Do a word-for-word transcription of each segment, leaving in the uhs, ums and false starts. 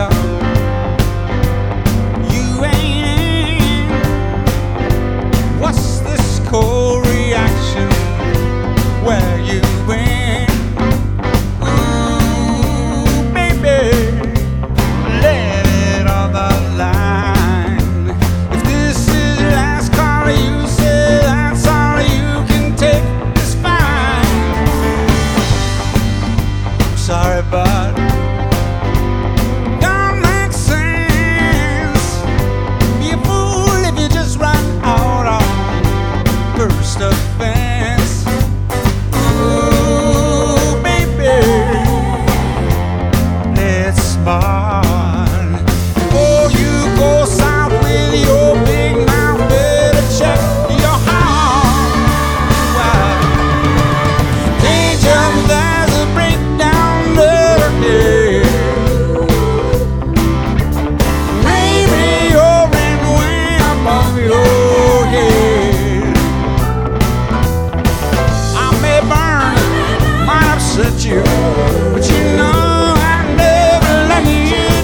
You ain't in. What's this cold reaction? Where you been? Ooh, baby, let it on the line. If this is the last call you say, that's all you can take. It's fine. I'm sorry, but don't make sense. Be a fool if you just run out on first offense. Ooh, baby, let's smart. Before you go south with your big mouth, better check your heart. Wow. Danger, there's a breakdown lurking. Maybe you're in way above your head. I may burn, might upset you, but you know I never let you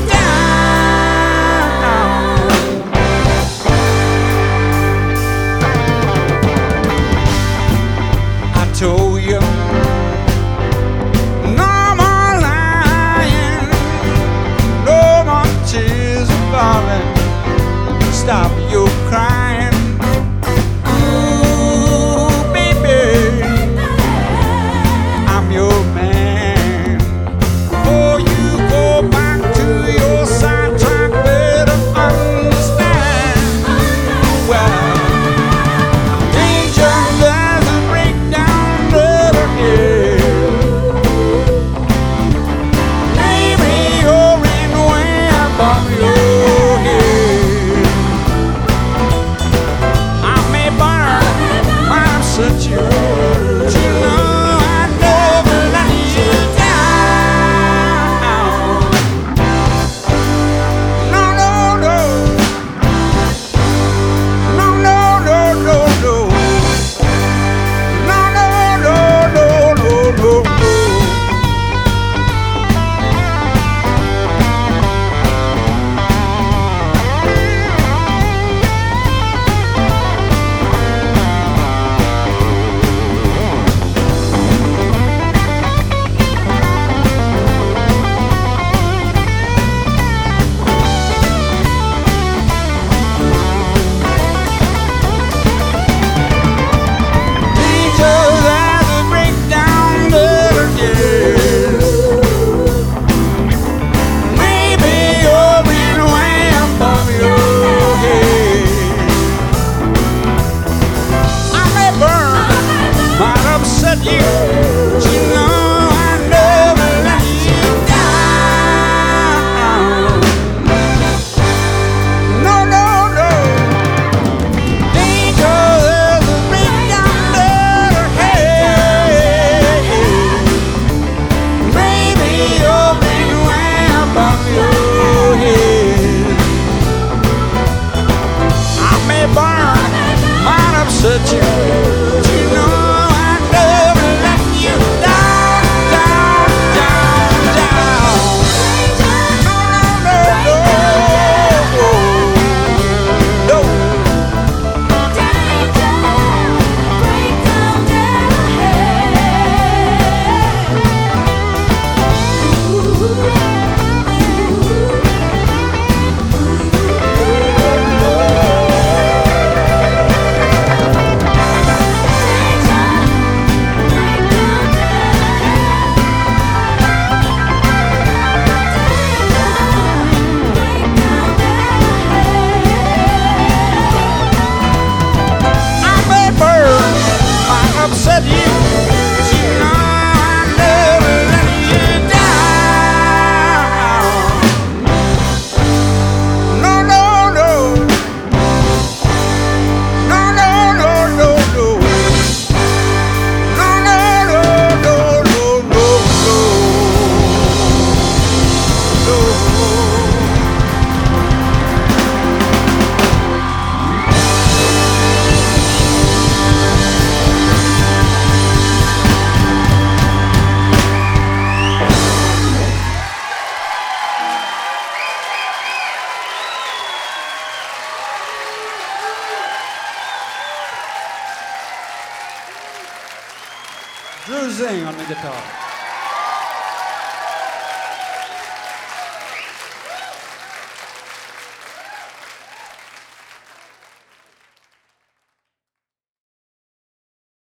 Drew Zing on the guitar.